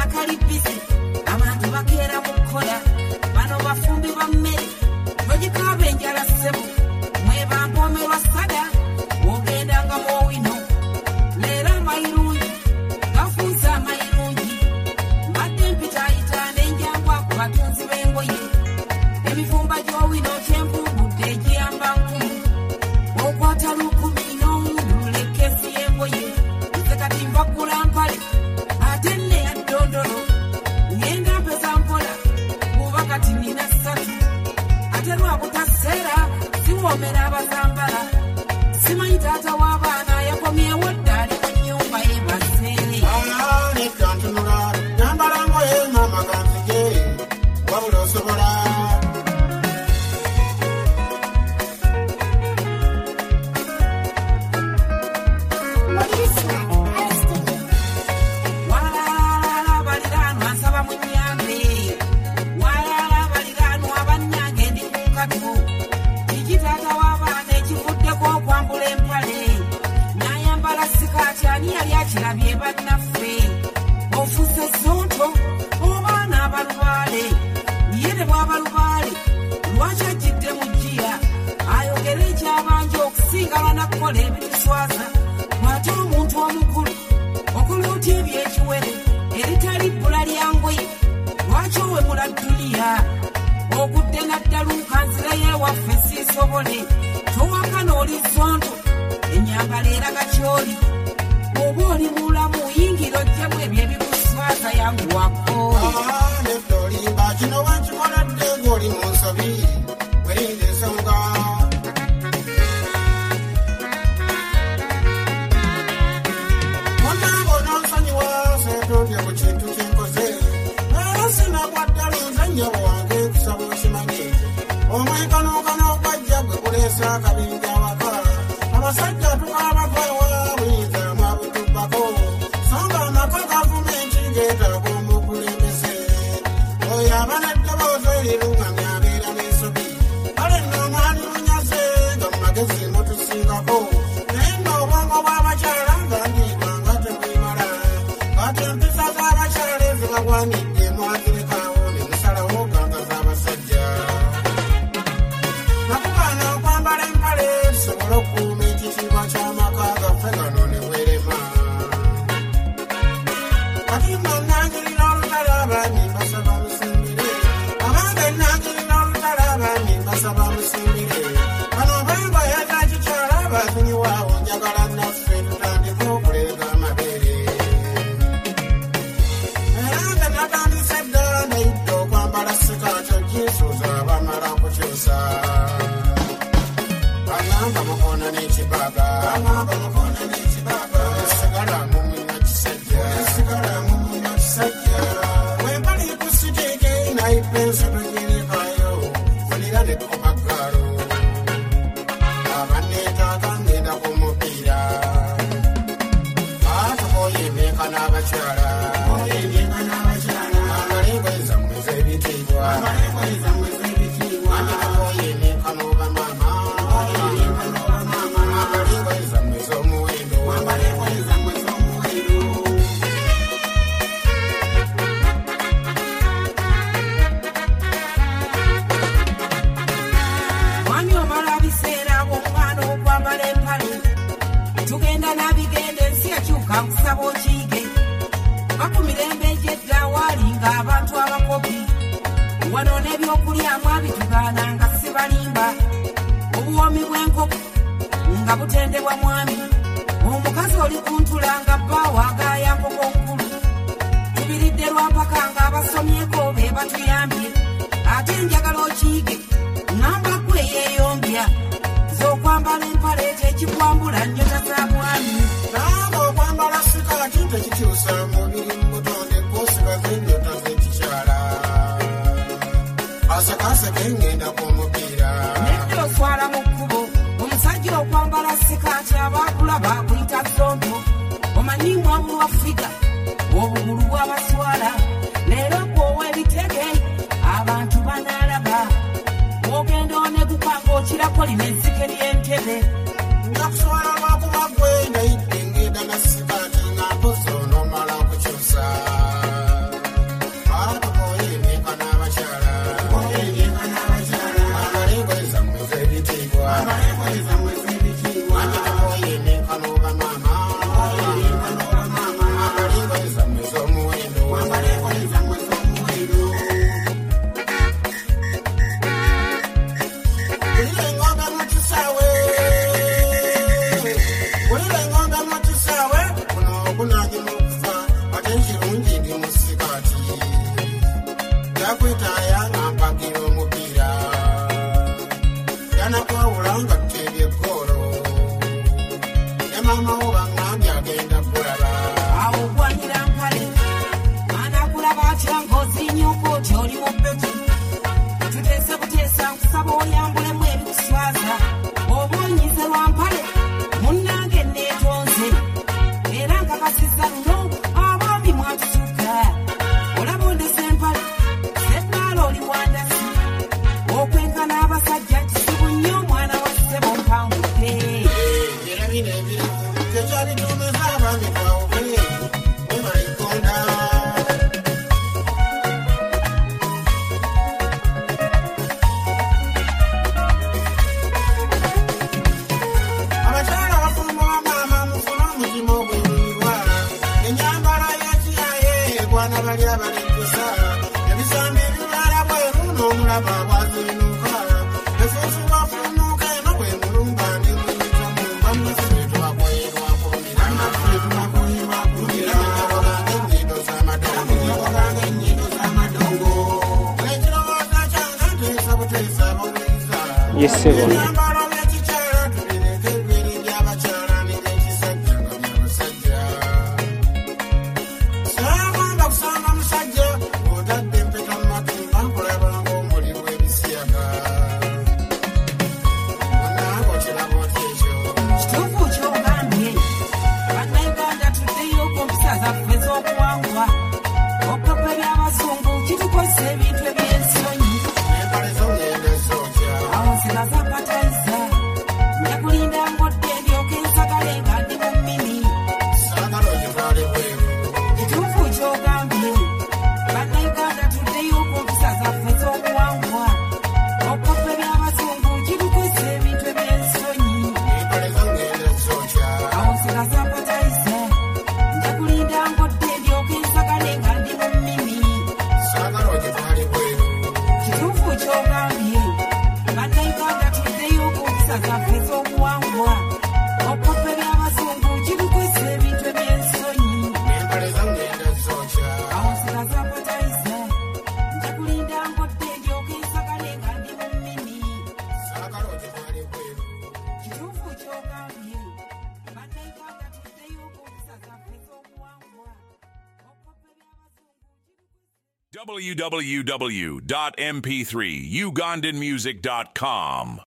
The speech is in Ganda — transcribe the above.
kali busy abantu bakeera mu kkola bano bafumbi ba mmere logikaaba enjala ssebo mweba mpomerwa sada ogendanga mu wino leero amayirungi gafuusa amayirungi mbadde mpitaayita n'enjangwa ku batunzi b'engoye emifumba gy'owino kyenvumbudde egiyamba nkumu okwata lukumi n'omundu lekesi y'engoye nze kati mbagula mpale ate nne ya ddondolo ngenda mpeza mpola kuba kati nina ssatu ate lwabutaseera siwoomera abazambala simanyi taata w'abaana yakomyewo ddali mu nnyumba yeebase neddantunula nyambala ngoye maama ganzige wabula osobola kirabye bannaffe ofuuse sonto obaana abalubaale yene bw'abalubaale lwaki ajjidde mu jjiya ayogere ekyabanja okusinga banakkola ebituswaza bw'ate omuntu omukulu okola otya ebyekiwere eritali bbula lya ngoye lwaki owemula dduliya ogudde naddaluuka nzira y'ewaffe siisobole towakana oli sonto ennyambala eraga kyoli oba oli mulamu yingira ojjamu ebyo ebikuswaza yanguwako neddolimba kino wenkikoladde ng'oli mu nsobi werinda ensonga munange ononsonyiwa seetondye ku kintu kyenkoze era sinagwaddala nzannyabo wange kusaba okimanye omwenkanonkano ogwajja gwe kuleesa akabinja awaka abasajja tukaabava ewabuyinza mwabutubbako songa amaka gavumenti geetaaga omukulembeze oyo aba neddoboozi erirungamya abeera n'ensobi kale nno omwani lunyaze nga mu magezi mutusingako naye nno obwongo bw'abakyala nga ndiibwa nga tebwimala kati empisa z'abakyala ezibagwanidde mwazirekaawo ne musalawo ganga z'abasajja nakugaana okwambala empale tusobole okukuuma ekitiibwa ky'amaka gaffe gano ne werema kati nno nnangirira olutala abaami mbasaba musimbire abange nnangirira olutala abaami mbasaba musimbire bano b'engoye za kikyala batunyiwaawo njagala naffe tutandika okuleega amabeere era nga natandise dda nayidde okwambala sikaati oginsuuza bamala kukyusa agamba mukoona n'ekibaga sigala mumina kisajja wempali kusiteeke nayipenso togirekayo fulira ne kubagalo abanneetaaga ngenda ku mupiira atukoyemeka n'abakyala amalengoye zammwe z'ebitiibwa andikakoyemeka n'oba maama amalengoye zammwe z'omuwendo mwami omala biseera bw'omwana okwambala empale tugenda n'abigenda ensi yakyuka nkusaba okiige baku mirembe egyedda waalinga abantu abakopi wano n'ebyokulyamu abitugaana nga sibalimba obuwomi bw'enkoko nga butendebwa mwami omukazi oli kuntula nga bbaawo agaaya nkoko nkulu tubiridde lwampaka nga abasomyeko be batuyambye ate njagala okiige ŋŋamba gwe yeeyombya z'okwambala empale tekikuwambula nnyota za mwami naaba okwambala sikaati tekikyusa mubiri mu butonde kwosibaza ennyota z'ekikyala asakaaseke ngenda ku mupiira nedda oswala mu kkubo omusajja okwambala sikaati abaakulaba akuyita zonto omanyimu abulwa figa obugulu bw'abaswala leero gwowa ebitege abantu banaalaba ogenda onegukwanga okirako lino ezzike ly'entebe nakuswala lwakuba gwe nayidde ngenda na sikaati nga mpozi onomala okukyusa oyambulemu ebikuswaza oba onyize lwampale munnange neetonze era nkakasiza luno abaami mwatusukka olaba ondese empale seddaala oli wandasi okwenkana abasajja kisibu nnyo omwana wa ssebo mpangudde era bino ebirimu tekyalitumeza abaami twawuke webalikonda abakyala bafumba bamaama mufuna omutima ogwenyumirwa enyambala yakiyaye egwana bali abalenkusa ebisambi ebirala bweru n'omulaba bwazinuka efuufu bafunuka eno bwe mulumba ne muyitamu bannaffe twakoyerwa kulumira bannaffe twakoyerwa kulumira oganga ennyindo z'amadongo ekirowooza kyange nteesa buteesa bawuliriza Yesebo. ebyambalo by'ekikyala tubireke ebiri by'abakyala n'ebyekisajja nga by'abasajja saagomba kusanga musajja otadde empeta mu matumba nkulaba ng'omuliro ebisiyaga munnange okiraba oti ekyo kituufu kyogambye bannayuganda tuddeyo ku mpisa zaffe z'okuwangula okkapa eby'abazungu kitukozesa ebintu eby'ensonyi empale zo ngenda zokya awo nsigaza patayiza njakulinda ngodde ndyoke nsagale nga ndi mu mmini saagala ogitwale bweru kituufu kyogambye bannayuganda tuddeyo ku mpisa zaffe z'okuwangula okkapa eby'abazungu kitukozesa ebintu eby'ensonyi empale zo ngenda zokya awo nsigaza patayiza njakulinda ngodde ndyoke nsagale nga ndi mu mmini saagala ogitwale bweru kituufu kyogambye bannayuganda tuddeyo ku mpisa zaffe z'okuwangula okkapa eby'abazungu kitukozesa ebintu eby'ensonyi empale zo ngenda zokya awo nsigaza patayiza njakulinda ngodde ndyoke nsagale nga ndi mu mmini saagala ogitwale bweru kituufu kyogambye bannayuganda tuddeyo ku mpisa zaffe z'okuwangula okkapa eby'abazungu www.mp3ugandanmusic.com